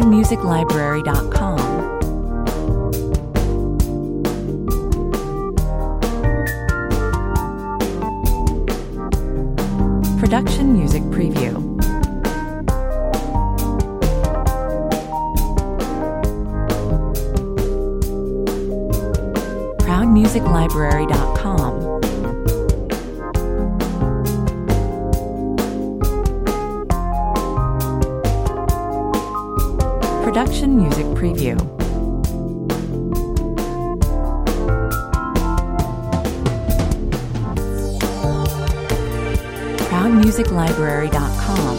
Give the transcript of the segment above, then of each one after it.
ProudMusicLibrary.com. Production Music Preview. ProudMusicLibrary.com. Production Music Preview. ProudMusicLibrary.com.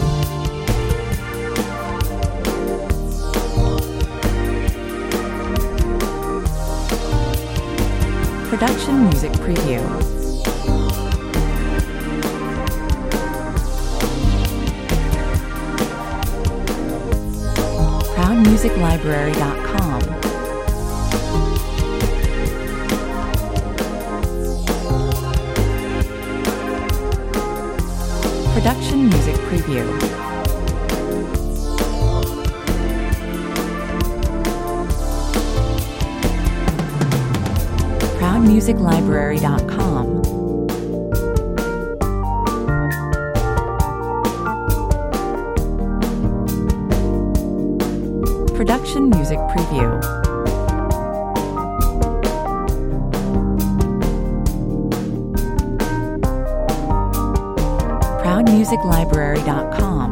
Production Music Preview. ProudMusicLibrary.com. Production Music Preview. ProudMusicLibrary.com. Production Music Preview. ProudMusicLibrary.com.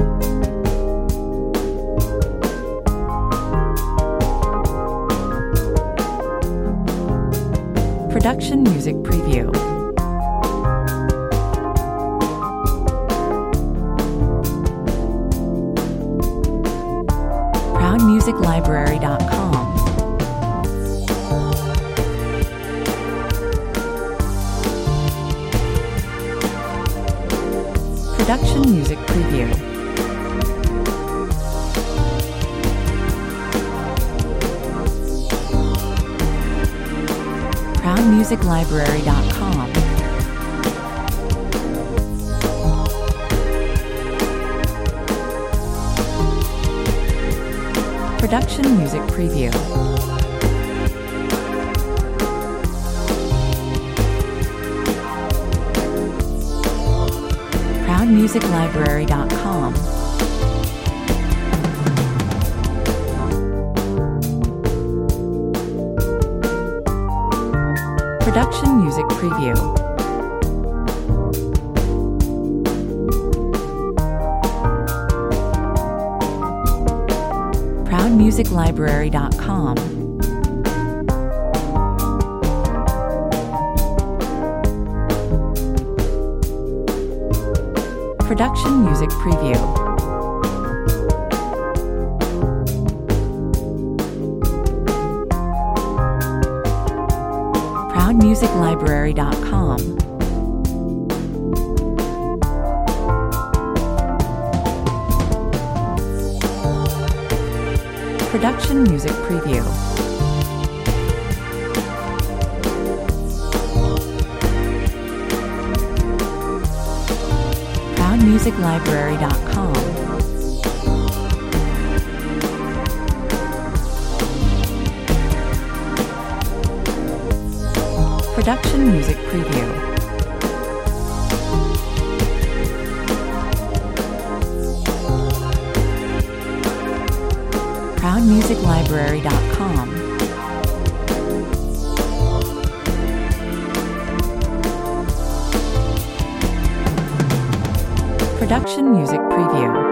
Production Music Preview. ProudMusicLibrary.com. Production Music Preview. ProudMusicLibrary.com. Production Music Preview. ProudMusicLibrary.com. Production Music Preview. ProudMusicLibrary.com. Production Music Preview. ProudMusicLibrary.com. Production Music Preview. ProudMusicLibrary.com. Production Music Preview. ProudMusicLibrary.com. Production Music Preview.